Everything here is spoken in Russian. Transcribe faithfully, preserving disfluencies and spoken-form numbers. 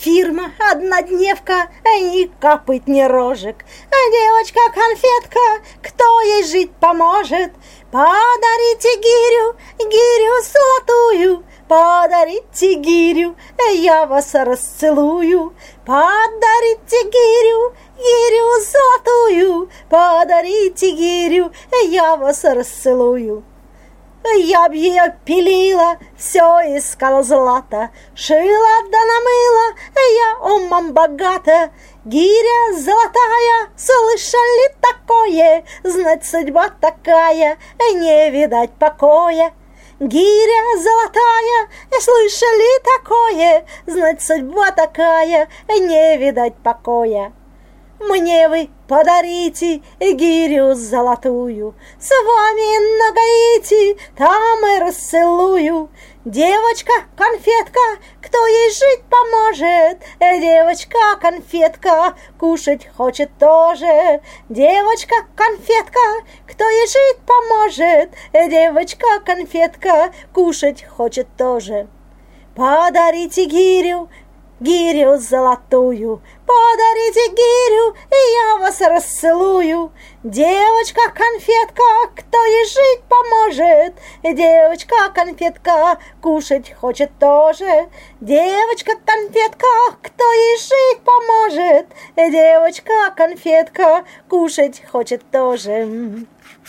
фирма, однодневка, ни копыт, ни рожек. А девочка-конфетка, кто ей жить поможет? Подарите гирю, гирю золотую, подарите гирю, я вас расцелую. Подарите гирю, гирю золотую, подарите гирю, я вас расцелую. Я б ее пилила, все искала злата, шила да намыла, я умом богата. Гиря золотая, слышали такое, знать судьба такая, не видать покоя. Гиря золотая, слышали такое, знать судьба такая, не видать покоя. Мне вы подарите гирю золотую, с вами на Гаити, там и расцелую. Девочка-конфетка, кто ей жить поможет? Девочка-конфетка, кушать хочет тоже. Девочка-конфетка, кто ей жить поможет? Девочка-конфетка, кушать хочет тоже. Подарите гирю, гирю золотую, подарите гирю, и я вас расцелую. Девочка-конфетка, кто ей жить поможет? Девочка-конфетка, кушать хочет тоже. Девочка-конфетка, кто ей жить поможет? Девочка-конфетка, кушать хочет тоже.